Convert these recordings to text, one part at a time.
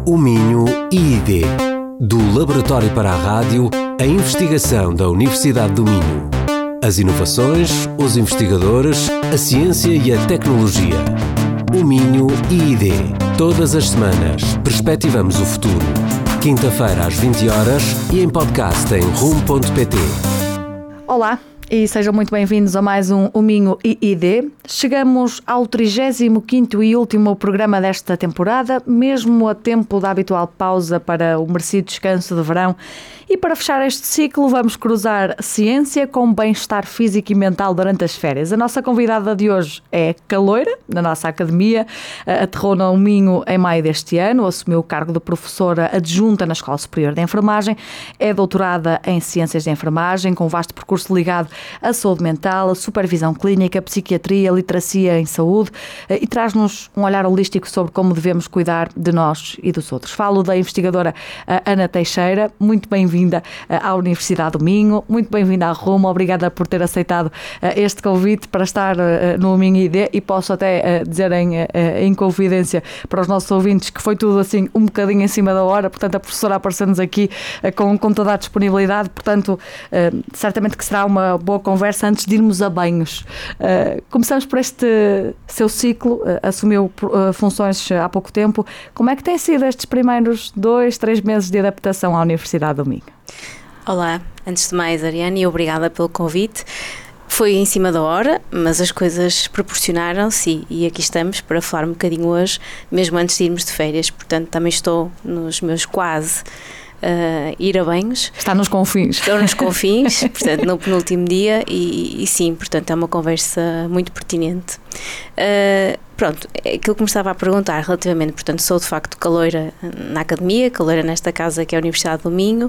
O Minho IID. Do Laboratório para a Rádio, a investigação da Universidade do Minho. As inovações, os investigadores, a ciência e a tecnologia. O Minho IID. Todas as semanas, perspectivamos o futuro. Quinta-feira às 20 horas e em podcast em rum.pt. Olá e sejam muito bem-vindos a mais um O Minho IID. Chegamos ao 35º e último programa desta temporada, mesmo a tempo da habitual pausa para o merecido descanso de verão. E para fechar este ciclo, vamos cruzar ciência com bem-estar físico e mental durante as férias. A nossa convidada de hoje é caloira, na nossa academia, aterrou no Minho em maio deste ano, assumiu o cargo de professora adjunta na Escola Superior de Enfermagem, é doutorada em Ciências de Enfermagem, com um vasto percurso ligado à saúde mental, à supervisão clínica, psiquiatria, literacia em saúde e traz-nos um olhar holístico sobre como devemos cuidar de nós e dos outros. Falo da investigadora Ana Teixeira, muito bem-vinda à Universidade do Minho, muito bem-vinda à Rumo, obrigada por ter aceitado este convite para estar no Minho ID e posso até dizer em confidência para os nossos ouvintes que foi tudo assim um bocadinho em cima da hora, portanto a professora apareceu-nos aqui com toda a disponibilidade, portanto certamente que será uma boa conversa antes de irmos a banhos. Começamos por este seu ciclo, assumiu funções há pouco tempo. Como é que têm sido estes primeiros 2-3 meses de adaptação à Universidade do Minho? Olá, antes de mais, Ariane, e obrigada pelo convite. Foi em cima da hora, mas as coisas proporcionaram-se e aqui estamos para falar um bocadinho hoje, mesmo antes de irmos de férias, portanto também estou nos meus quase ir a banhos. Está nos confins. Estou nos confins, portanto no penúltimo dia e sim, portanto é uma conversa muito pertinente. Pronto, aquilo que me estava a perguntar relativamente, portanto sou de facto caloira na academia, caloira nesta casa que é a Universidade do Minho.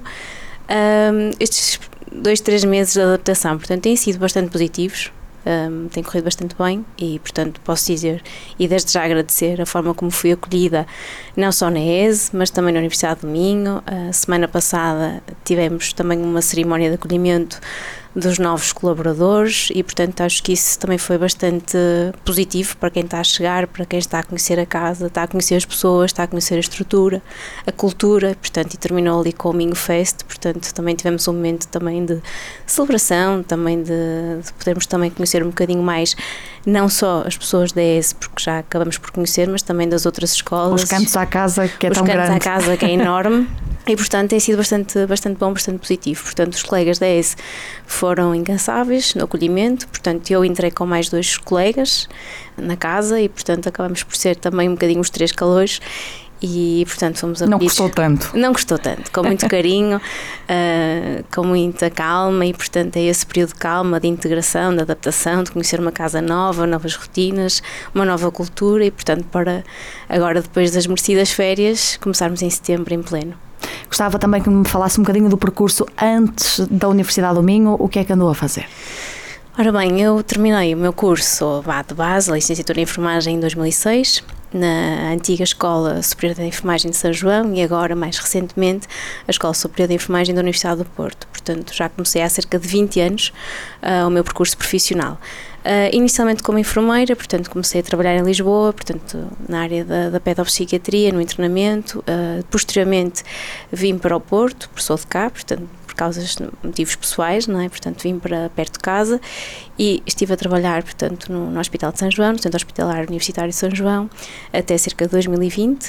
Estes 2-3 meses de adaptação, portanto, têm sido bastante positivos, têm corrido bastante bem e, portanto, posso dizer e desde já agradecer a forma como fui acolhida, não só na ESE, mas também na Universidade do Minho. A semana passada tivemos também uma cerimónia de acolhimento dos novos colaboradores e, portanto, acho que isso também foi bastante positivo para quem está a chegar, para quem está a conhecer a casa, está a conhecer as pessoas, está a conhecer a estrutura, a cultura, portanto, e terminou ali com o Minho Fest, portanto, também tivemos um momento também de celebração, também de podermos também conhecer um bocadinho mais, não só as pessoas da ESE, porque já acabamos por conhecer, mas também das outras escolas. Os cantos à casa, que é tão grande. Os cantos à casa, que é enorme. E, portanto, tem sido bastante bom, bastante positivo. Portanto, os colegas da ESE foram incansáveis no acolhimento. Portanto, eu entrei com mais 2 colegas na casa e, portanto, acabamos por ser também um bocadinho os 3 calores. E, portanto, fomos acolhidos. Não custou tanto. Não custou tanto, com muito carinho, com muita calma e, portanto, é esse período de calma, de integração, de adaptação, de conhecer uma casa nova, novas rotinas, uma nova cultura e, portanto, para agora, depois das merecidas férias, começarmos em setembro em pleno. Gostava também que me falasse um bocadinho do percurso antes da Universidade do Minho, o que é que andou a fazer? Ora bem, eu terminei o meu curso de base, a licenciatura em enfermagem em 2006, na antiga Escola Superior de Enfermagem de São João e agora, mais recentemente, a Escola Superior de Enfermagem da Universidade do Porto. Portanto, já comecei há cerca de 20 anos o meu percurso profissional. Inicialmente como enfermeira, portanto comecei a trabalhar em Lisboa, portanto na área da pedopsiquiatria, no internamento. Posteriormente vim para o Porto, por sou de cá, portanto por causas, motivos pessoais, não é? Portanto vim para perto de casa e estive a trabalhar, portanto no Hospital de São João, no Centro Hospitalar Universitário de São João, até cerca de 2020.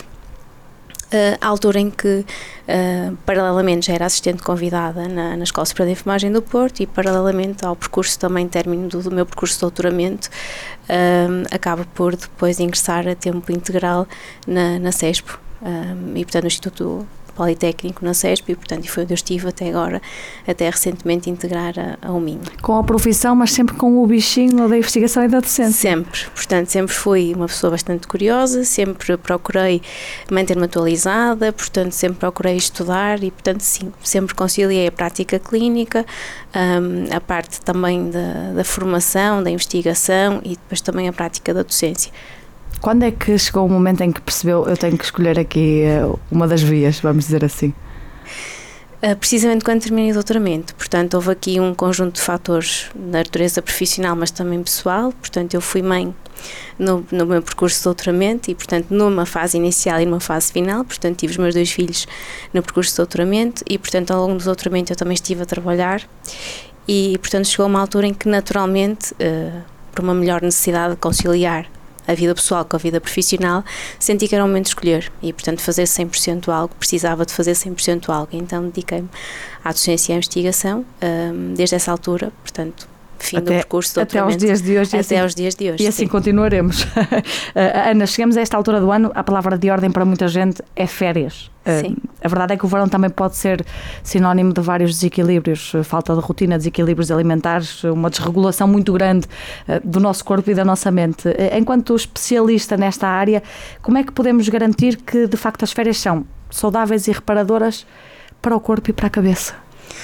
À altura em que, paralelamente, já era assistente convidada na Escola Superior de Enfermagem do Porto e, paralelamente ao percurso também, término do meu percurso de doutoramento, acabo por depois ingressar a tempo integral na CESP e, portanto, no Instituto Politécnico na CESP e, portanto, foi onde eu estive até agora, até recentemente integrar ao Minho. Com a profissão, mas sempre com o bichinho da investigação e da docência? Sempre, portanto, sempre fui uma pessoa bastante curiosa, sempre procurei manter-me atualizada, portanto, sempre procurei estudar e, portanto, sim, sempre conciliei a prática clínica, a parte também da formação, da investigação e depois também a prática da docência. Quando é que chegou o momento em que percebeu eu tenho que escolher aqui uma das vias, vamos dizer assim? Precisamente quando terminei o doutoramento, portanto houve aqui um conjunto de fatores da natureza profissional, mas também pessoal, portanto eu fui mãe no meu percurso de doutoramento e, portanto, numa fase inicial e numa fase final. Portanto, tive os meus 2 filhos no percurso de doutoramento e, portanto, ao longo do doutoramento eu também estive a trabalhar e, portanto, chegou uma altura em que, naturalmente, por uma melhor necessidade de conciliar a vida pessoal com a vida profissional, senti que era o momento de escolher e, portanto, fazer 100% algo, precisava de fazer 100% algo. Então, dediquei-me à docência e à investigação desde essa altura, portanto, fim do percurso do doutoramento. Até aos dias de hoje. Até aos dias de hoje. E assim continuaremos. Ana, chegamos a esta altura do ano, a palavra de ordem para muita gente é férias. Sim. A verdade é que o verão também pode ser sinónimo de vários desequilíbrios, falta de rotina, desequilíbrios alimentares, uma desregulação muito grande do nosso corpo e da nossa mente. Enquanto especialista nesta área, como é que podemos garantir que de facto as férias são saudáveis e reparadoras para o corpo e para a cabeça?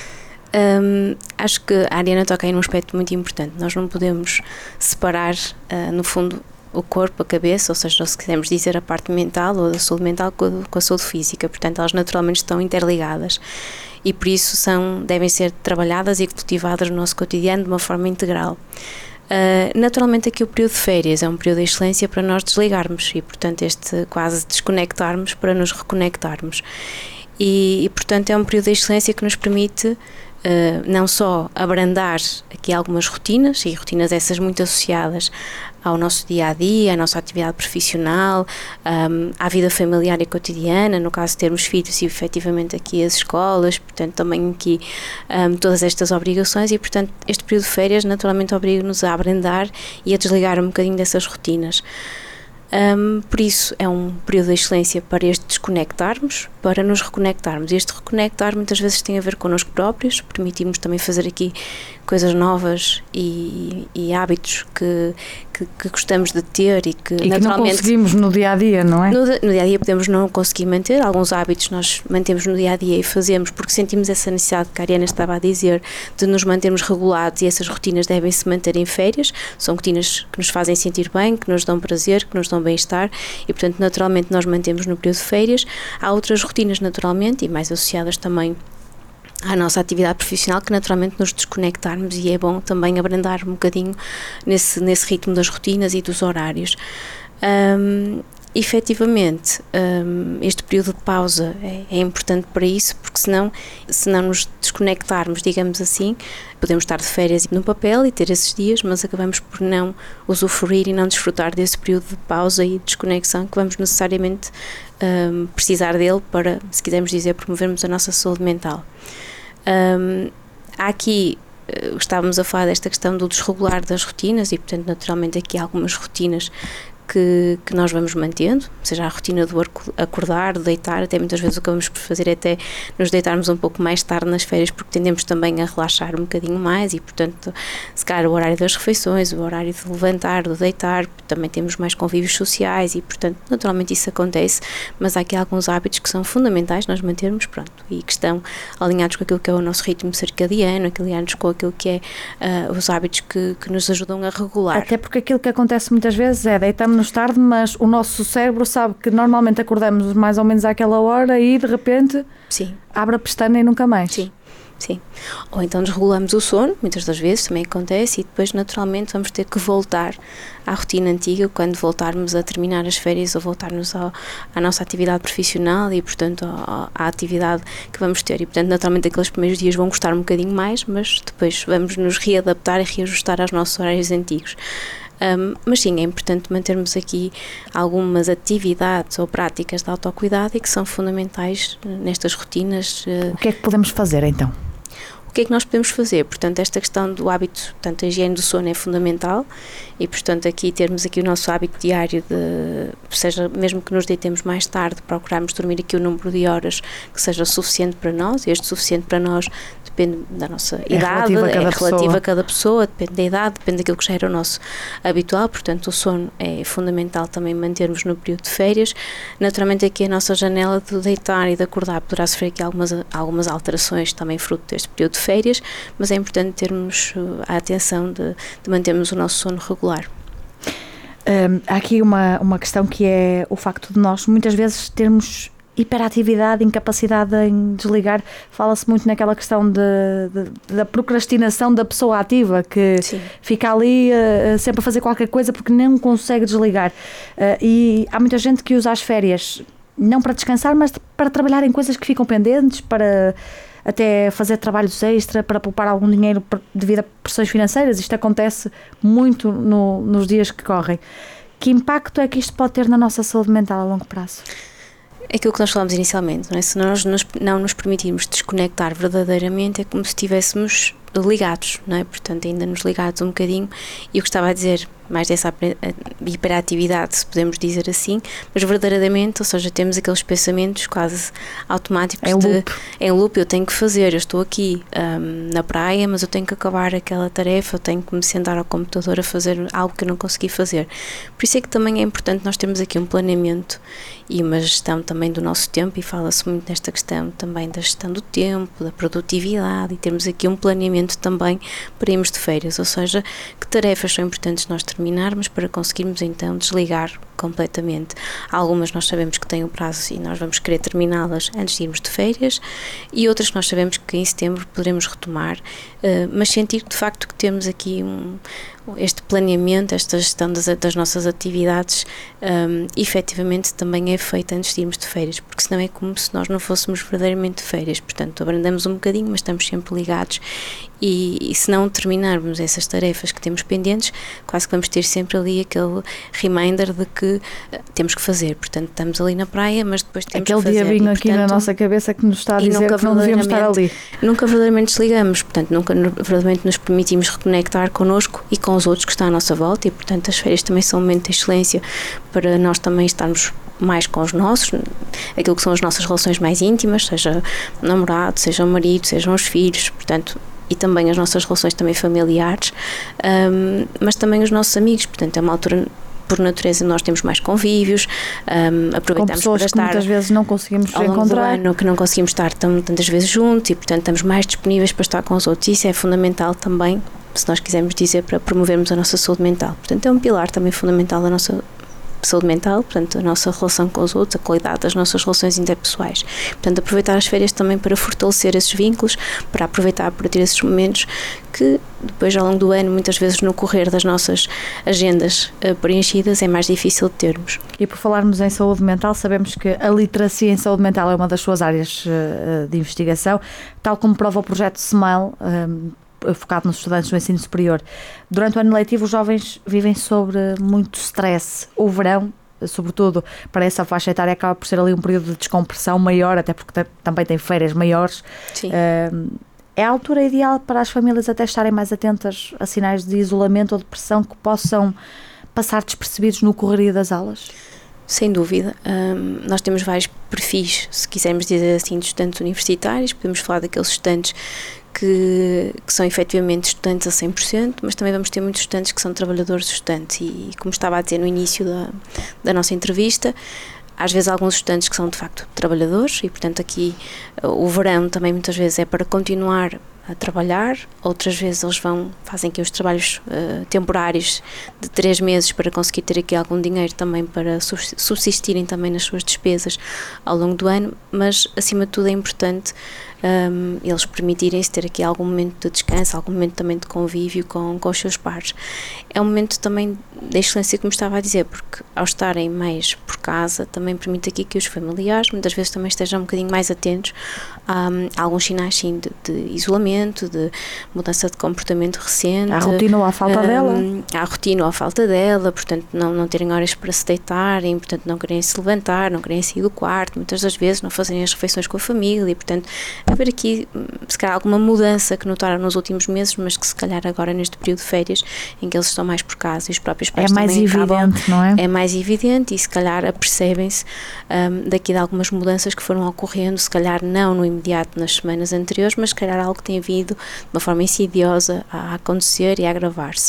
Acho que a Ariana toca aí num aspecto muito importante. Nós não podemos separar, no fundo, o corpo, a cabeça, ou seja, se quisermos dizer a parte mental ou da saúde mental com a saúde física. Portanto, elas naturalmente estão interligadas e por isso devem ser trabalhadas e cultivadas no nosso cotidiano de uma forma integral. Naturalmente aqui o período de férias é um período de excelência para nós desligarmos e, portanto, quase desconectarmos para nos reconectarmos. E, portanto, é um período de excelência que nos permite não só abrandar aqui algumas rotinas, e rotinas essas muito associadas ao nosso dia-a-dia, à nossa atividade profissional, à vida familiar e cotidiana, no caso de termos filhos e efetivamente aqui as escolas, portanto também aqui todas estas obrigações e, portanto, este período de férias naturalmente obriga-nos a abrandar e a desligar um bocadinho dessas rotinas. Por isso é um período de excelência para este desconectarmos, para nos reconectarmos. Este reconectar muitas vezes tem a ver connosco próprios, permitimos também fazer aqui coisas novas e hábitos que gostamos de ter e que naturalmente não conseguimos no dia-a-dia, não é? No dia-a-dia podemos não conseguir manter, alguns hábitos nós mantemos no dia-a-dia e fazemos porque sentimos essa necessidade que a Ariana estava a dizer de nos mantermos regulados e essas rotinas devem se manter em férias, são rotinas que nos fazem sentir bem, que nos dão prazer, que nos dão bem-estar e, portanto, naturalmente nós mantemos no período de férias. Há outras rotinas naturalmente e mais associadas também à nossa atividade profissional que naturalmente nos desconectarmos e é bom também abrandar um bocadinho nesse ritmo das rotinas e dos horários. Efetivamente, este período de pausa é importante para isso, porque se não nos desconectarmos, digamos assim, podemos estar de férias no papel e ter esses dias, mas acabamos por não usufruir e não desfrutar desse período de pausa e desconexão que vamos necessariamente precisar dele para, se quisermos dizer, promovermos a nossa saúde mental. Há aqui, estávamos a falar desta questão do desregular das rotinas e, portanto, naturalmente aqui há algumas rotinas que nós vamos mantendo, seja a rotina do acordar, do deitar, até muitas vezes o que vamos fazer é até nos deitarmos um pouco mais tarde nas férias porque tendemos também a relaxar um bocadinho mais e, portanto, se calhar o horário das refeições, o horário de levantar, do deitar, também temos mais convívios sociais e, portanto, naturalmente isso acontece, mas há aqui alguns hábitos que são fundamentais nós mantermos, pronto, e que estão alinhados com aquilo que é o nosso ritmo circadiano, alinhados com aquilo que é os hábitos que nos ajudam a regular. Até porque aquilo que acontece muitas vezes é deitarmos tarde, mas o nosso cérebro sabe que normalmente acordamos mais ou menos àquela hora e de repente Sim. abre a pestana e nunca mais. Sim. Ou então desregulamos o sono, muitas das vezes também acontece, e depois naturalmente vamos ter que voltar à rotina antiga quando voltarmos a terminar as férias ou voltarmos à nossa atividade profissional e, portanto, à atividade que vamos ter. E, portanto, naturalmente aqueles primeiros dias vão custar um bocadinho mais, mas depois vamos nos readaptar e reajustar aos nossos horários antigos. Mas sim, é importante mantermos aqui algumas atividades ou práticas de autocuidado e que são fundamentais nestas rotinas. O que é que podemos fazer então? O que é que nós podemos fazer? Portanto, esta questão do hábito, portanto, a higiene do sono é fundamental e, portanto, aqui termos aqui o nosso hábito diário seja, mesmo que nos deitemos mais tarde, procurarmos dormir aqui o número de horas que seja suficiente para nós. Este suficiente para nós depende da nossa idade, é relativo a cada pessoa, depende da idade, depende daquilo que já era o nosso habitual, portanto o sono é fundamental também mantermos no período de férias. Naturalmente aqui a nossa janela de deitar e de acordar poderá sofrer aqui algumas alterações também fruto deste período de férias, mas é importante termos a atenção de mantermos o nosso sono regular. Há aqui uma questão que é o facto de nós muitas vezes termos hiperatividade, incapacidade em desligar. Fala-se muito naquela questão da procrastinação da pessoa ativa, que Sim. fica ali sempre a fazer qualquer coisa porque não consegue desligar. E há muita gente que usa as férias não para descansar, mas para trabalhar em coisas que ficam pendentes, para até fazer trabalhos extra, para poupar algum dinheiro devido a pressões financeiras. Isto acontece muito nos dias que correm. Que impacto é que isto pode ter na nossa saúde mental a longo prazo? Aquilo que nós falámos inicialmente, não é? Se nós não nos permitirmos desconectar verdadeiramente, é como se estivéssemos ligados, não é? Portanto, ainda nos ligados um bocadinho, e eu gostava de dizer mais dessa hiperatividade, se podemos dizer assim, mas verdadeiramente, ou seja, temos aqueles pensamentos quase automáticos em loop, eu tenho que fazer, eu estou aqui na praia, mas eu tenho que acabar aquela tarefa, eu tenho que me sentar ao computador a fazer algo que eu não consegui fazer. Por isso é que também é importante nós termos aqui um planeamento e uma gestão também do nosso tempo, e fala-se muito nesta questão também da gestão do tempo, da produtividade, e temos aqui um planeamento também para irmos de férias, ou seja, que tarefas são importantes nós terminarmos para conseguirmos então desligar completamente. Algumas nós sabemos que têm um prazo e nós vamos querer terminá-las antes de irmos de férias, e outras que nós sabemos que em setembro poderemos retomar, mas sentir de facto que temos aqui este planeamento, esta gestão das nossas atividades, efetivamente também é feita antes de irmos de férias, porque senão é como se nós não fôssemos verdadeiramente de férias. Portanto, abrandamos um bocadinho, mas estamos sempre ligados, e se não terminarmos essas tarefas que temos pendentes, quase que vamos ter sempre ali aquele reminder de que temos que fazer. Portanto, estamos ali na praia, mas depois temos que fazer. Aquele diabinho aqui na nossa cabeça que nos está a dizer que não devíamos estar ali. Nunca verdadeiramente desligamos, portanto, nunca verdadeiramente nos permitimos reconectar connosco e com os outros que estão à nossa volta, e portanto as férias também são um momento de excelência para nós também estarmos mais com os nossos, aquilo que são as nossas relações mais íntimas, seja o namorado, seja o marido, sejam os filhos, portanto, e também as nossas relações também familiares, mas também os nossos amigos. Portanto, é uma altura, por natureza, nós temos mais convívios, aproveitamos para estar, que muitas vezes não conseguimos ao longo encontrar, do ano, que não conseguimos estar tantas vezes juntos, e portanto estamos mais disponíveis para estar com os outros. Isso é fundamental também, se nós quisermos dizer, para promovermos a nossa saúde mental. Portanto, é um pilar também fundamental da nossa saúde mental, portanto, a nossa relação com os outros, a qualidade das nossas relações interpessoais. Portanto, aproveitar as férias também para fortalecer esses vínculos, para aproveitar para ter esses momentos que depois, ao longo do ano, muitas vezes no correr das nossas agendas preenchidas, é mais difícil de termos. E por falarmos em saúde mental, sabemos que a literacia em saúde mental é uma das suas áreas de investigação, tal como prova o projeto SMILE, focado nos estudantes do ensino superior. Durante o ano letivo, os jovens vivem sobre muito stress. O verão, sobretudo para essa faixa etária, acaba por ser ali um período de descompressão maior, até porque também tem férias maiores. Sim. É a altura ideal para as famílias até estarem mais atentas a sinais de isolamento ou depressão que possam passar despercebidos no correrio das aulas? Sem dúvida. Nós temos vários perfis, se quisermos dizer assim, de estudantes universitários. Podemos falar daqueles estudantes que são efetivamente estudantes a 100%, mas também vamos ter muitos estudantes que são trabalhadores estudantes, e como estava a dizer no início da nossa entrevista, às vezes alguns estudantes que são de facto trabalhadores, e portanto aqui o verão também muitas vezes é para continuar a trabalhar, outras vezes eles fazem aqui os trabalhos temporários de 3 meses para conseguir ter aqui algum dinheiro também para subsistirem também nas suas despesas ao longo do ano, mas acima de tudo é importante eles permitirem-se ter aqui algum momento de descanso, algum momento também de convívio com os seus pares. É um momento também da excelência, como estava a dizer, porque ao estarem mais por casa também permite aqui que os familiares muitas vezes também estejam um bocadinho mais atentos a alguns sinais sim de isolamento, de mudança de comportamento recente, à rotina ou à falta dela, à rotina ou à falta dela, portanto não terem horas para se deitarem, portanto não querem se levantar, não querem sair do quarto, muitas das vezes não fazerem as refeições com a família, e portanto haver aqui se calhar alguma mudança que notaram nos últimos meses, mas que se calhar agora neste período de férias em que eles estão mais por casa e os próprios pais mais também evidente, não é? É mais evidente, e se calhar apercebem-se daqui de algumas mudanças que foram ocorrendo, se calhar não no imediato nas semanas anteriores, mas se calhar algo que tem vindo de uma forma insidiosa a acontecer e a agravar-se.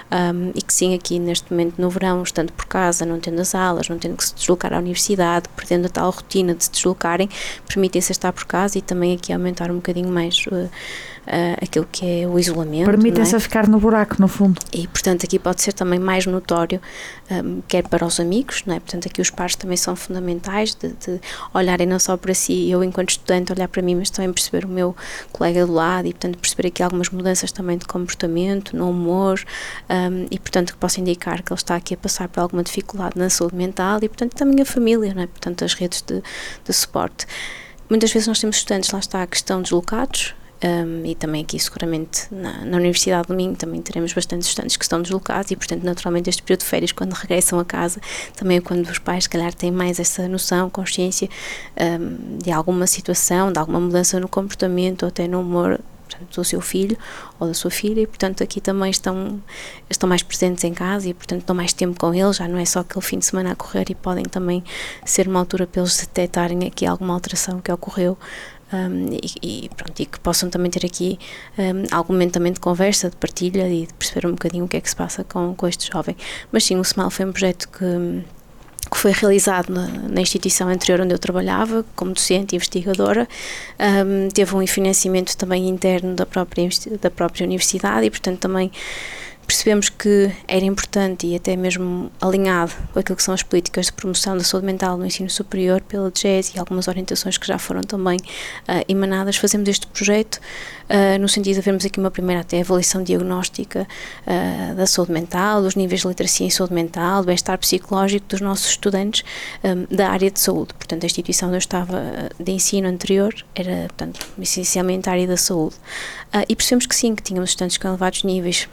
e que sim, aqui neste momento no verão, estando por casa, não tendo as aulas, não tendo que se deslocar à universidade, perdendo a tal rotina de se deslocarem, permitem-se estar por casa e também aqui aumentar um bocadinho mais aquilo que é o isolamento. Permitem-se a ficar no buraco, no fundo. E, portanto, aqui pode ser também mais notório, quer para os amigos, não é? Portanto, aqui os pares também são fundamentais de olharem não só para si, eu enquanto estudante olhar para mim, mas também perceber o meu colega do lado e, portanto, perceber aqui algumas mudanças também de comportamento, no humor, e, portanto, que possa indicar que ele está aqui a passar por alguma dificuldade na saúde mental e, portanto, também a família, não é? Portanto, as redes de suporte. Muitas vezes nós temos estudantes, lá está, que estão deslocados, e também aqui seguramente na Universidade do Minho também teremos bastantes estudantes que estão deslocados e, portanto, naturalmente este período de férias, quando regressam a casa, também é quando os pais se calhar têm mais essa noção, consciência de alguma situação, de alguma mudança no comportamento ou até no humor, portanto, do seu filho ou da sua filha, e, portanto, aqui também estão mais presentes em casa e, portanto, estão mais tempo com eles, já não é só aquele fim de semana a correr, e podem também ser uma altura para eles detectarem aqui alguma alteração que ocorreu. E que possam também ter aqui algum momento também de conversa, de partilha e de perceber um bocadinho o que é que se passa com este jovem. Mas sim, o SMAL foi um projeto que foi realizado na instituição anterior onde eu trabalhava, como docente e investigadora. Teve um financiamento também interno da própria universidade e, portanto, também percebemos que era importante e até mesmo alinhado com aquilo que são as políticas de promoção da saúde mental no ensino superior pela DGES e algumas orientações que já foram também emanadas. Fazemos este projeto no sentido de havermos aqui uma primeira até avaliação diagnóstica da saúde mental, dos níveis de literacia em saúde mental, do bem-estar psicológico dos nossos estudantes da área de saúde. Portanto, a instituição onde eu estava de ensino anterior era, portanto, essencialmente a área da saúde. E percebemos que sim, que tínhamos estudantes com elevados níveis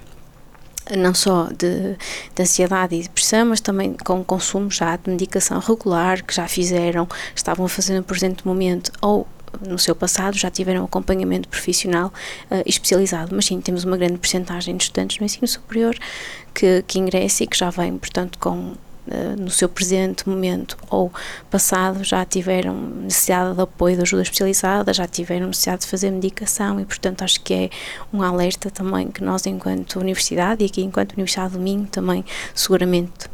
não só de ansiedade e depressão, mas também com consumo já de medicação regular, que já estavam a fazer no presente momento ou no seu passado já tiveram acompanhamento profissional especializado. Mas sim, temos uma grande percentagem de estudantes no ensino superior que ingressa e que já vêm, portanto, no seu presente momento ou passado, já tiveram necessidade de apoio de ajuda especializada, já tiveram necessidade de fazer medicação e, portanto, acho que é um alerta também que nós, enquanto universidade e aqui enquanto Universidade do Minho, também seguramente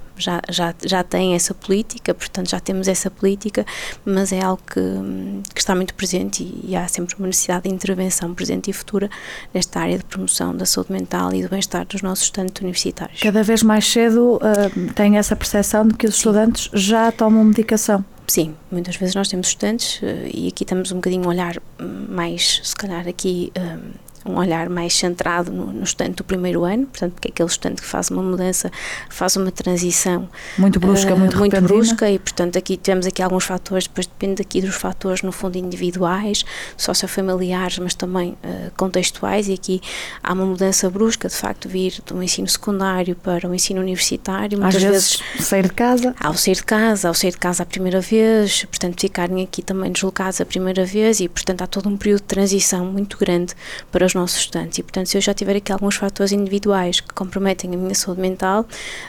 já tem essa política, portanto já temos essa política, mas é algo que está muito presente e há sempre uma necessidade de intervenção presente e futura nesta área de promoção da saúde mental e do bem-estar dos nossos estudantes universitários. Cada vez mais cedo tem essa percepção de que os estudantes já tomam medicação. Sim, muitas vezes nós temos estudantes e aqui estamos um bocadinho a olhar mais, se calhar aqui um olhar mais centrado no estudante do primeiro ano, portanto, porque é aquele estudante que faz uma mudança, faz uma transição muito brusca, muito brusca e, portanto, aqui temos aqui alguns fatores, depois depende aqui dos fatores, no fundo, individuais, sociofamiliares, mas também contextuais, e aqui há uma mudança brusca, de facto, vir do ensino secundário para o ensino universitário. Muitas vezes sair de casa. Ao sair de casa a primeira vez, portanto, ficarem aqui também deslocados a primeira vez e, portanto, há todo um período de transição muito grande para os nossos estudantes e, portanto, se eu já tiver aqui alguns fatores individuais que comprometem a minha saúde mental,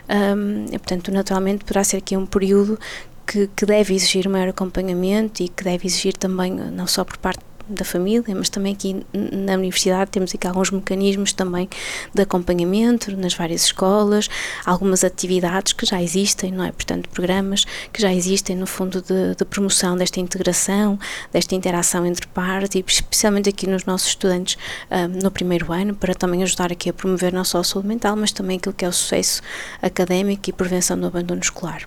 portanto, naturalmente poderá ser aqui um período que deve exigir maior acompanhamento e que deve exigir também, não só por parte da família, mas também aqui na universidade temos aqui alguns mecanismos também de acompanhamento nas várias escolas, algumas atividades que já existem, não é? Portanto, programas que já existem no fundo de promoção desta integração, desta interação entre pares e especialmente aqui nos nossos estudantes no primeiro ano, para também ajudar aqui a promover não só a saúde mental, mas também aquilo que é o sucesso académico e prevenção do abandono escolar.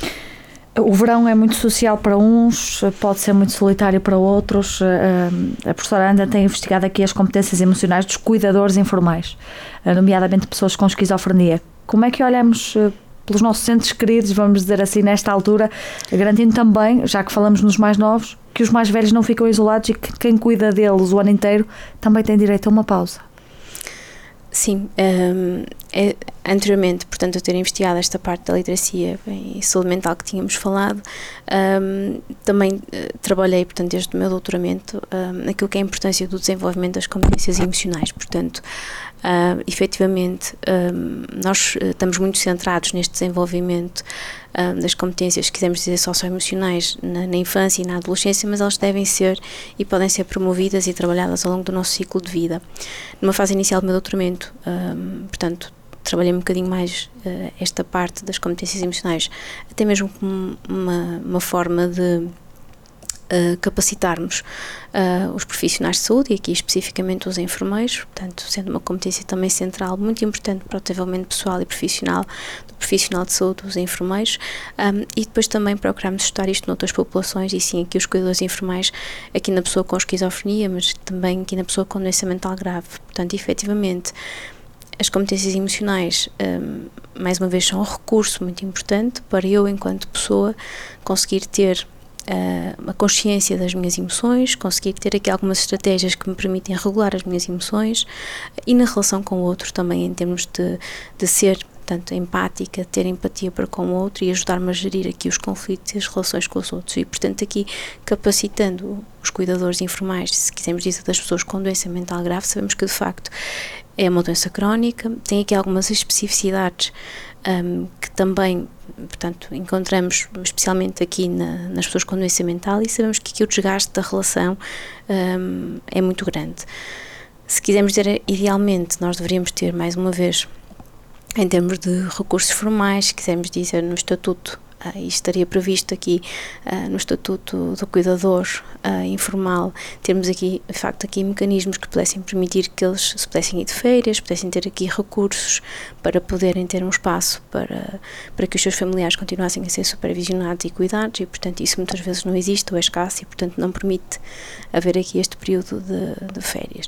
O verão é muito social para uns, pode ser muito solitário para outros. A professora Ana tem investigado aqui as competências emocionais dos cuidadores informais, nomeadamente pessoas com esquizofrenia. Como é que olhamos pelos nossos entes queridos, vamos dizer assim, nesta altura, garantindo também, já que falamos nos mais novos, que os mais velhos não ficam isolados e que quem cuida deles o ano inteiro também tem direito a uma pausa? Sim, anteriormente, portanto, eu ter investigado esta parte da literacia e saúde mental que tínhamos falado, também trabalhei, portanto, desde o meu doutoramento, naquilo que é a importância do desenvolvimento das competências emocionais, portanto, efetivamente, nós estamos muito centrados neste desenvolvimento das competências, quisermos dizer, socioemocionais na infância e na adolescência, mas elas devem ser e podem ser promovidas e trabalhadas ao longo do nosso ciclo de vida. Numa fase inicial do meu doutoramento, portanto, trabalhei um bocadinho mais esta parte das competências emocionais, até mesmo como uma forma de capacitarmos os profissionais de saúde, e aqui especificamente os enfermeiros, portanto, sendo uma competência também central, muito importante para o desenvolvimento pessoal e profissional do profissional de saúde, dos enfermeiros, e depois também procurarmos estudar isto noutras populações, e sim, aqui os cuidadores informais, aqui na pessoa com esquizofrenia, mas também aqui na pessoa com doença mental grave. Portanto, efetivamente, as competências emocionais, mais uma vez, são um recurso muito importante para eu, enquanto pessoa, conseguir ter a consciência das minhas emoções, conseguir ter aqui algumas estratégias que me permitem regular as minhas emoções, e na relação com o outro também, em termos de ser, portanto, empática, ter empatia para com o outro e ajudar-me a gerir aqui os conflitos e as relações com os outros. E, portanto, aqui capacitando os cuidadores informais, se quisermos dizer, das pessoas com doença mental grave, sabemos que de facto é uma doença crónica, tem aqui algumas especificidades que também, portanto, encontramos especialmente aqui nas pessoas com doença mental, e sabemos que aqui o desgaste da relação é muito grande. Se quisermos dizer, idealmente, nós deveríamos ter, mais uma vez, em termos de recursos formais, se quisermos dizer no Estatuto, e estaria previsto aqui no Estatuto do Cuidador informal, termos aqui, de facto, aqui mecanismos que pudessem permitir que eles se pudessem ir de férias, pudessem ter aqui recursos para poderem ter um espaço para que os seus familiares continuassem a ser supervisionados e cuidados, e, portanto, isso muitas vezes não existe ou é escasso, e, portanto, não permite haver aqui este período de férias.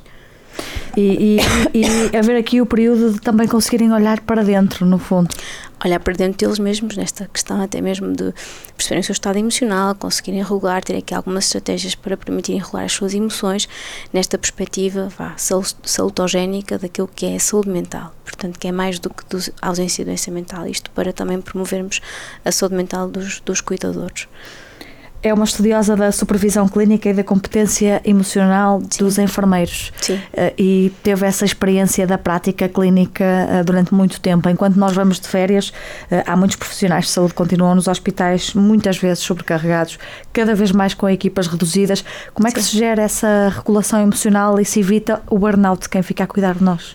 E haver aqui o período de também conseguirem olhar para dentro, no fundo. Olhar para dentro deles mesmos, nesta questão até mesmo de perceberem o seu estado emocional, conseguirem regular, ter aqui algumas estratégias para permitirem regular as suas emoções, nesta perspectiva salutogénica daquilo que é a saúde mental. Portanto, que é mais do que a ausência de doença mental, isto para também promovermos a saúde mental dos cuidadores. É uma estudiosa da supervisão clínica e da competência emocional dos enfermeiros. Sim. E teve essa experiência da prática clínica durante muito tempo. Enquanto nós vamos de férias, há muitos profissionais de saúde que continuam nos hospitais, muitas vezes sobrecarregados, cada vez mais com equipas reduzidas. Como é que se gera essa regulação emocional e se evita o burnout de quem fica a cuidar de nós?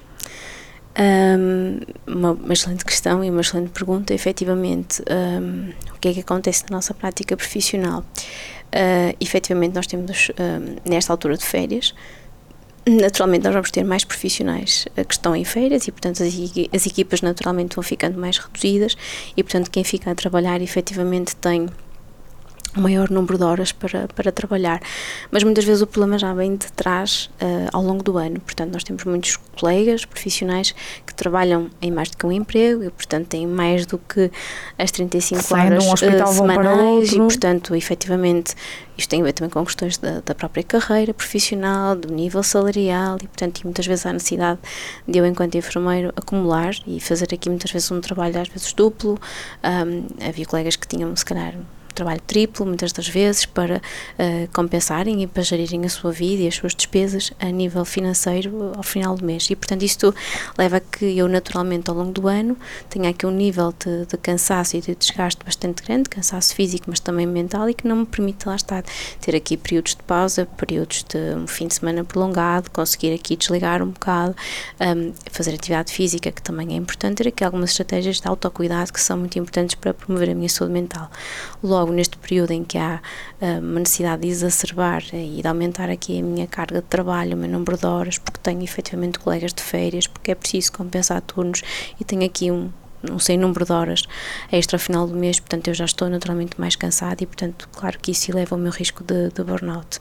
Uma excelente questão e uma excelente pergunta. Efetivamente, o que é que acontece na nossa prática profissional? Efetivamente, nós temos, nesta altura de férias, naturalmente nós vamos ter mais profissionais que estão em férias, e, portanto, as equipas naturalmente vão ficando mais reduzidas, e, portanto, quem fica a trabalhar efetivamente tem um maior número de horas para trabalhar, mas muitas vezes o problema já vem de trás ao longo do ano. Portanto, nós temos muitos colegas profissionais que trabalham em mais do que um emprego, e, portanto, têm mais do que as 35 horas de um hospital semanais, e, portanto, efetivamente, isto tem a ver também com questões da própria carreira profissional, do nível salarial, e, portanto, e muitas vezes há necessidade de eu, enquanto enfermeiro, acumular e fazer aqui muitas vezes um trabalho às vezes duplo. Havia colegas que tinham, se calhar, trabalho triplo, muitas das vezes, para compensarem e para gerirem a sua vida e as suas despesas a nível financeiro ao final do mês. E, portanto, isto leva a que eu, naturalmente, ao longo do ano, tenha aqui um nível de cansaço e de desgaste bastante grande, cansaço físico, mas também mental, e que não me permite, lá estar, ter aqui períodos de pausa, períodos de um fim de semana prolongado, conseguir aqui desligar um bocado, fazer atividade física, que também é importante, ter aqui algumas estratégias de autocuidado que são muito importantes para promover a minha saúde mental. Logo, neste período em que há uma necessidade de exacerbar e de aumentar aqui a minha carga de trabalho, o meu número de horas, porque tenho efetivamente colegas de férias, porque é preciso compensar turnos, e tenho aqui um sem número de horas extra ao final do mês, portanto eu já estou naturalmente mais cansada, e, portanto, claro que isso eleva o meu risco de burnout.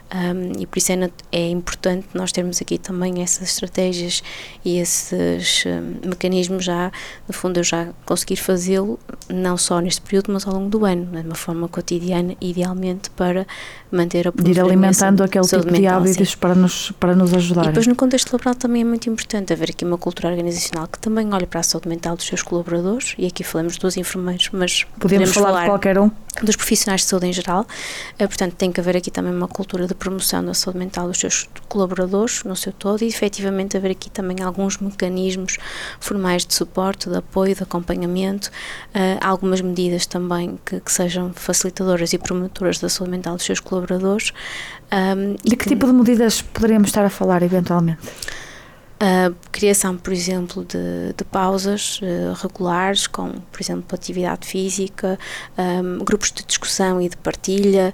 E por isso é importante nós termos aqui também essas estratégias e esses mecanismos já, no fundo, eu já conseguir fazê-lo não só neste período, mas ao longo do ano, de uma forma cotidiana, idealmente, para manter a de ir alimentando aquele tipo de hábitos para nos ajudar. E depois, no contexto laboral, também é muito importante haver aqui uma cultura organizacional que também olhe para a saúde mental dos seus colaboradores, e aqui falamos dos enfermeiros, mas podemos falar de qualquer um, dos profissionais de saúde em geral. Portanto, tem que haver aqui também uma cultura de promoção da saúde mental dos seus colaboradores no seu todo, e efetivamente haver aqui também alguns mecanismos formais de suporte, de apoio, de acompanhamento, algumas medidas também que sejam facilitadoras e promotoras da saúde mental dos seus colaboradores. De que tipo de medidas poderíamos estar a falar, eventualmente? A criação, por exemplo, de pausas regulares, com, por exemplo, atividade física, grupos de discussão e de partilha,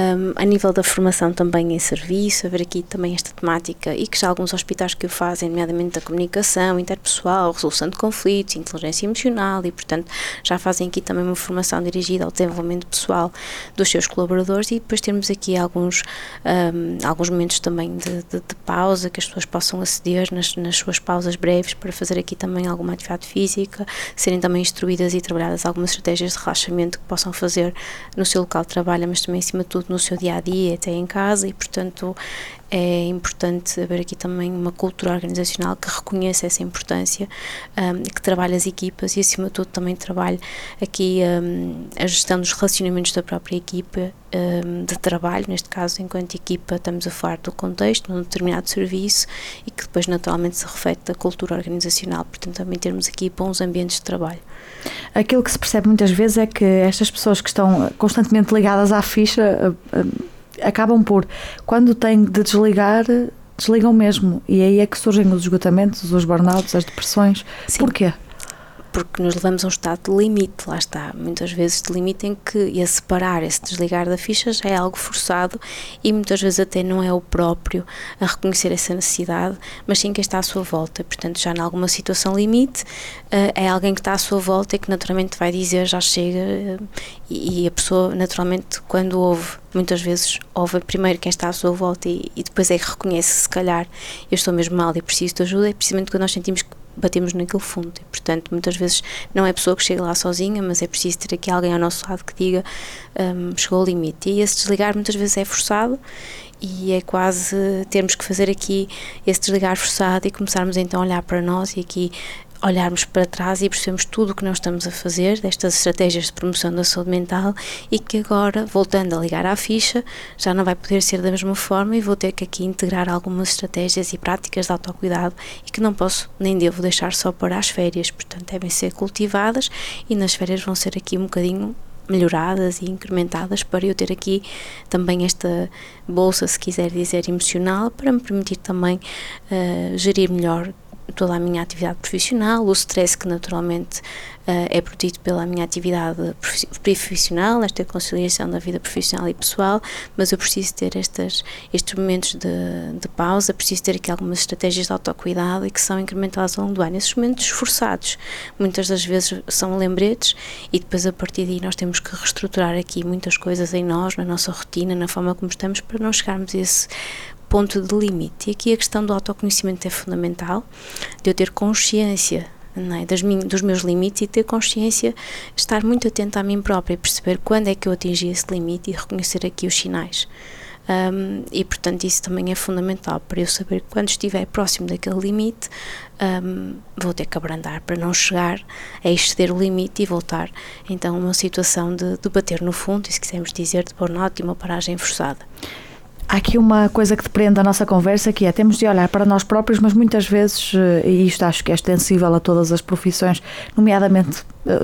a nível da formação também em serviço, haver aqui também esta temática, e que já alguns hospitais que o fazem, nomeadamente a comunicação interpessoal, resolução de conflitos, inteligência emocional, e portanto já fazem aqui também uma formação dirigida ao desenvolvimento pessoal dos seus colaboradores, e depois temos aqui alguns momentos também de pausa, que as pessoas possam aceder nas suas pausas breves para fazer aqui também alguma atividade física, serem também instruídas e trabalhadas algumas estratégias de relaxamento que possam fazer no seu local de trabalho, mas também acima de tudo no seu dia-a-dia, até em casa, e portanto é importante haver aqui também uma cultura organizacional que reconheça essa importância, e que trabalhe as equipas e acima de tudo também trabalhe aqui a gestão dos relacionamentos da própria equipa de trabalho. Neste caso, enquanto equipa, estamos a falar do contexto, num determinado serviço, e que depois naturalmente se reflete da cultura organizacional, portanto também termos aqui bons ambientes de trabalho. Aquilo que se percebe muitas vezes é que estas pessoas que estão constantemente ligadas à ficha acabam por, quando têm de desligar, desligam mesmo, e aí é que surgem os esgotamentos, os burnouts, as depressões. Sim. Porquê? Porque nos levamos a um estado de limite, lá está, muitas vezes de limite em que, e a separar esse desligar da ficha já é algo forçado, e muitas vezes até não é o próprio a reconhecer essa necessidade, mas sim quem está à sua volta. Portanto, já em alguma situação limite, é alguém que está à sua volta e que naturalmente vai dizer já chega, e a pessoa naturalmente, quando ouve, muitas vezes ouve primeiro quem está à sua volta e depois é que reconhece, se calhar eu estou mesmo mal e preciso de ajuda, é precisamente quando nós sentimos que batemos naquele fundo, e portanto muitas vezes não é a pessoa que chega lá sozinha, mas é preciso ter aqui alguém ao nosso lado que diga chegou ao limite, e esse desligar muitas vezes é forçado, e é quase termos que fazer aqui esse desligar forçado e começarmos então a olhar para nós e aqui olharmos para trás e percebemos tudo o que nós estamos a fazer, destas estratégias de promoção da saúde mental, e que agora, voltando a ligar à ficha, já não vai poder ser da mesma forma, e vou ter que aqui integrar algumas estratégias e práticas de autocuidado, e que não posso nem devo deixar só para as férias, portanto devem ser cultivadas, e nas férias vão ser aqui um bocadinho melhoradas e incrementadas para eu ter aqui também esta bolsa, se quiser dizer, emocional, para me permitir também gerir melhor toda a minha atividade profissional, o stress que naturalmente é produzido pela minha atividade profissional, esta conciliação da vida profissional e pessoal, mas eu preciso ter estes momentos de pausa, preciso ter aqui algumas estratégias de autocuidado e que são incrementadas ao longo do ano. Esses momentos esforçados, muitas das vezes são lembretes, e depois a partir daí nós temos que reestruturar aqui muitas coisas em nós, na nossa rotina, na forma como estamos, para não chegarmos a esse ponto de limite. E aqui a questão do autoconhecimento é fundamental, de eu ter consciência, não é, dos meus limites, e ter consciência, estar muito atenta a mim própria e perceber quando é que eu atingi esse limite e reconhecer aqui os sinais. E portanto isso também é fundamental para eu saber que quando estiver próximo daquele limite vou ter que abrandar para não chegar a exceder o limite e voltar então a uma situação de bater no fundo, e se quisermos dizer de burnout e uma paragem forçada. Há aqui uma coisa que depende da nossa conversa, que é, temos de olhar para nós próprios, mas muitas vezes, e isto acho que é extensível a todas as profissões, nomeadamente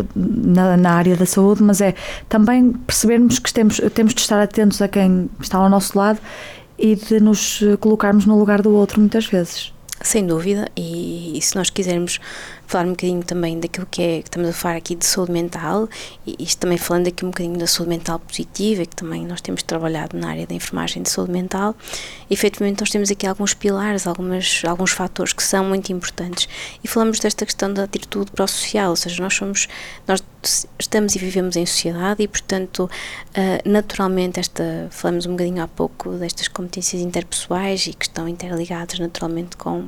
na área da saúde, mas é também percebermos que temos de estar atentos a quem está ao nosso lado e de nos colocarmos no lugar do outro muitas vezes. Sem dúvida, e se nós quisermos falar um bocadinho também daquilo que estamos a falar aqui de saúde mental, e isto também falando aqui um bocadinho da saúde mental positiva, que também nós temos trabalhado na área da enfermagem de saúde mental, efetivamente nós temos aqui alguns pilares, alguns fatores que são muito importantes, e falamos desta questão da atitude pró-social, ou seja, nós estamos e vivemos em sociedade, e portanto naturalmente falamos um bocadinho há pouco destas competências interpessoais e que estão interligadas naturalmente com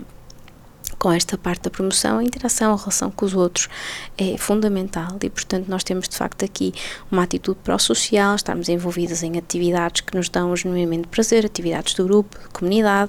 esta parte da promoção. A interação, a relação com os outros é fundamental, e portanto nós temos de facto aqui uma atitude pró-social, estarmos envolvidas em atividades que nos dão genuinamente prazer, atividades do grupo, de comunidade,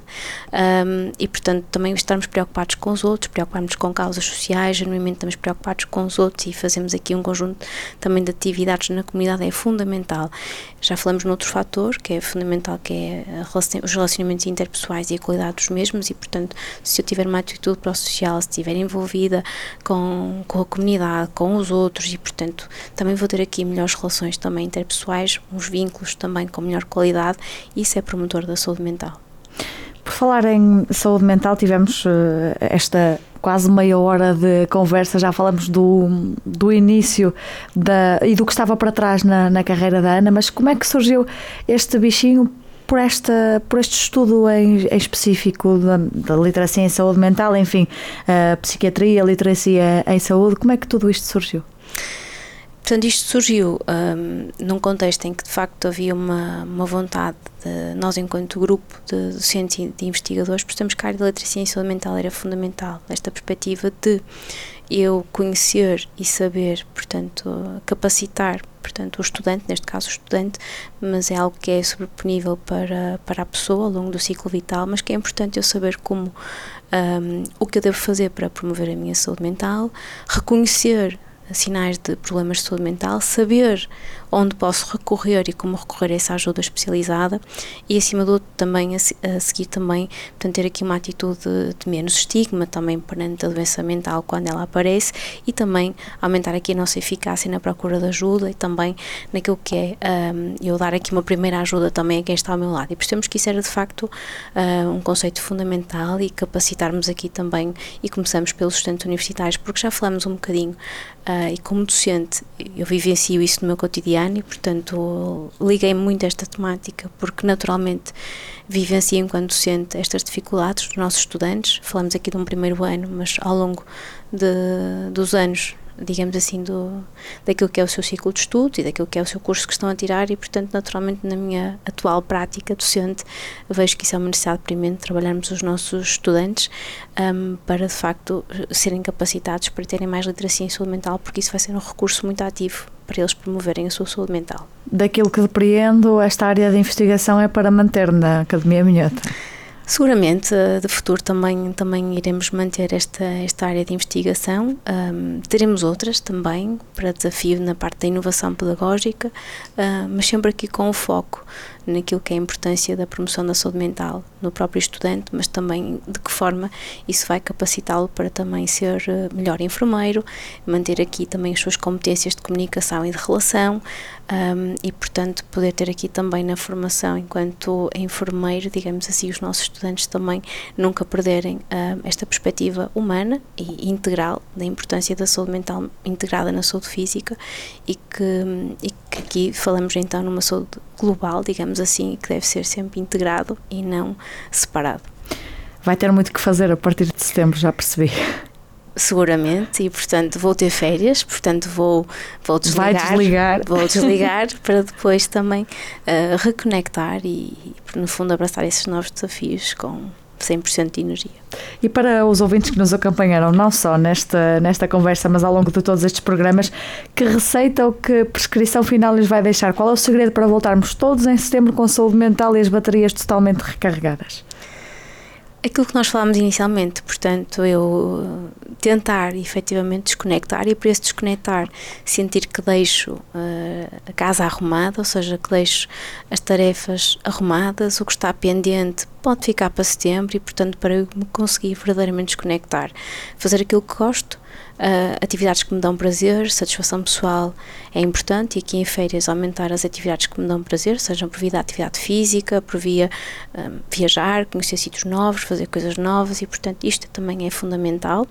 e portanto também estarmos preocupados com os outros, preocuparmos com causas sociais, genuinamente estamos preocupados com os outros, e fazemos aqui um conjunto também de atividades na comunidade é fundamental. Já falamos noutro fator que é fundamental, que é os relacionamentos interpessoais e a qualidade dos mesmos, e portanto se eu tiver uma atitude pró-social, se estiver envolvida com a comunidade, com os outros, e portanto também vou ter aqui melhores relações também interpessoais, uns vínculos também com melhor qualidade, e isso é promotor da saúde mental. Por falar em saúde mental, tivemos esta quase meia hora de conversa, já falamos do início e do que estava para trás na carreira da Ana, mas como é que surgiu este bichinho por este estudo em específico da literacia em saúde mental, enfim, a psiquiatria, a literacia em saúde, como é que tudo isto surgiu? Portanto, isto surgiu num contexto em que, de facto, havia uma vontade de nós, enquanto grupo de docentes e de investigadores, percebemos que a área da literacia em saúde mental era fundamental, nesta perspectiva de eu conhecer e saber, portanto, capacitar, portanto, o estudante, neste caso o estudante, mas é algo que é sobreponível para a pessoa ao longo do ciclo vital, mas que é importante eu saber como, o que eu devo fazer para promover a minha saúde mental, reconhecer sinais de problemas de saúde mental, saber onde posso recorrer e como recorrer a essa ajuda especializada e, acima de tudo, também a seguir também, portanto, ter aqui uma atitude de menos estigma também perante a doença mental quando ela aparece e também aumentar aqui a nossa eficácia na procura de ajuda e também naquilo que é eu dar aqui uma primeira ajuda também a quem está ao meu lado. E percebemos que isso era de facto um conceito fundamental e capacitarmos aqui também, e começamos pelos estudantes universitários, porque já falamos um bocadinho e como docente eu vivencio isso no meu cotidiano e, portanto, liguei muito a esta temática porque naturalmente vivencio enquanto docente estas dificuldades dos nossos estudantes. Falamos aqui de um primeiro ano, mas ao longo dos anos, digamos assim, daquilo que é o seu ciclo de estudo e daquilo que é o seu curso que estão a tirar e, portanto, naturalmente na minha atual prática docente vejo que isso é uma necessidade premente trabalharmos os nossos estudantes para, de facto, serem capacitados para terem mais literacia em saúde mental, porque isso vai ser um recurso muito ativo para eles promoverem a sua saúde mental. Daquilo que depreendo, esta área de investigação é para manter na Academia Minhota? Seguramente, de futuro também iremos manter esta área de investigação, teremos outras também para desafio na parte da inovação pedagógica, mas sempre aqui com o foco naquilo que é a importância da promoção da saúde mental no próprio estudante, mas também de que forma isso vai capacitá-lo para também ser melhor enfermeiro, manter aqui também as suas competências de comunicação e de relação e, portanto, poder ter aqui também na formação enquanto enfermeiro, digamos assim, os nossos estudantes também nunca perderem esta perspectiva humana e integral da importância da saúde mental integrada na saúde física e que aqui falamos então numa saúde global, digamos assim, que deve ser sempre integrado e não separado. Vai ter muito que fazer a partir de setembro, já percebi. Seguramente, e portanto vou ter férias, portanto vou desligar. Vou desligar para depois também reconectar e no fundo abraçar esses novos desafios com 100% de energia. E para os ouvintes que nos acompanharam, não só nesta conversa, mas ao longo de todos estes programas, que receita ou que prescrição final lhes vai deixar? Qual é o segredo para voltarmos todos em setembro com saúde mental e as baterias totalmente recarregadas? Aquilo que nós falámos inicialmente, portanto, eu tentar efetivamente desconectar e por esse desconectar sentir que deixo a casa arrumada, ou seja, que deixo as tarefas arrumadas, o que está pendente pode ficar para setembro e, portanto, para eu me conseguir verdadeiramente desconectar, fazer aquilo que gosto, atividades que me dão prazer, satisfação pessoal é importante e aqui em férias aumentar as atividades que me dão prazer, sejam por via da atividade física, por via viajar, conhecer sítios novos, fazer coisas novas e, portanto, isto também é fundamental.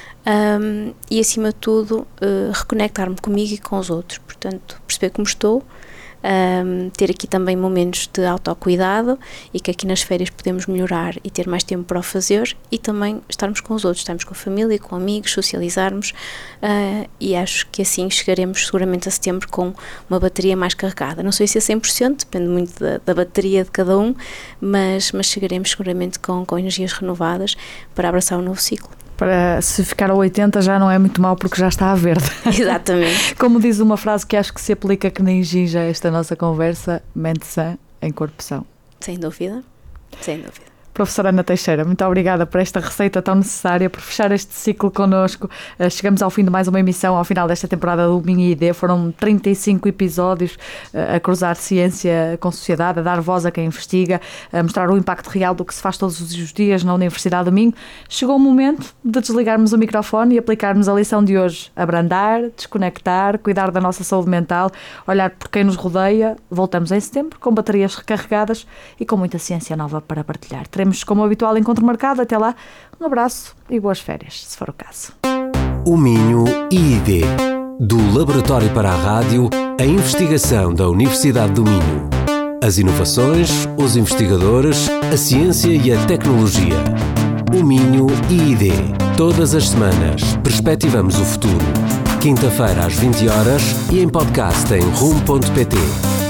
E acima de tudo reconectar-me comigo e com os outros, portanto perceber como estou, ter aqui também momentos de autocuidado e que aqui nas férias podemos melhorar e ter mais tempo para o fazer e também estarmos com os outros, estarmos com a família, com amigos, socializarmos e acho que assim chegaremos seguramente a setembro com uma bateria mais carregada, não sei se é 100%, depende muito da bateria de cada um, mas chegaremos seguramente com energias renovadas para abraçar um novo ciclo. Para se ficar a 80 já não é muito mal porque já está a verde. Exatamente. Como diz uma frase que acho que se aplica que nem ginja a esta nossa conversa, mente sã em corpo são. Sem dúvida, sem dúvida. Professora Ana Teixeira, muito obrigada por esta receita tão necessária, por fechar este ciclo connosco. Chegamos ao fim de mais uma emissão, ao final desta temporada do Minho ID. Foram 35 episódios a cruzar ciência com sociedade, a dar voz a quem investiga, a mostrar o impacto real do que se faz todos os dias na Universidade do Minho. Chegou o momento de desligarmos o microfone e aplicarmos a lição de hoje. Abrandar, desconectar, cuidar da nossa saúde mental, olhar por quem nos rodeia. Voltamos em setembro com baterias recarregadas e com muita ciência nova para partilhar. 3 Teremos, como habitual, encontro marcado. Até lá, um abraço e boas férias, se for o caso. O Minho IID. Do Laboratório para a Rádio, a investigação da Universidade do Minho. As inovações, os investigadores, a ciência e a tecnologia. O Minho IID. Todas as semanas, perspectivamos o futuro. Quinta-feira às 20 horas e em podcast em rum.pt.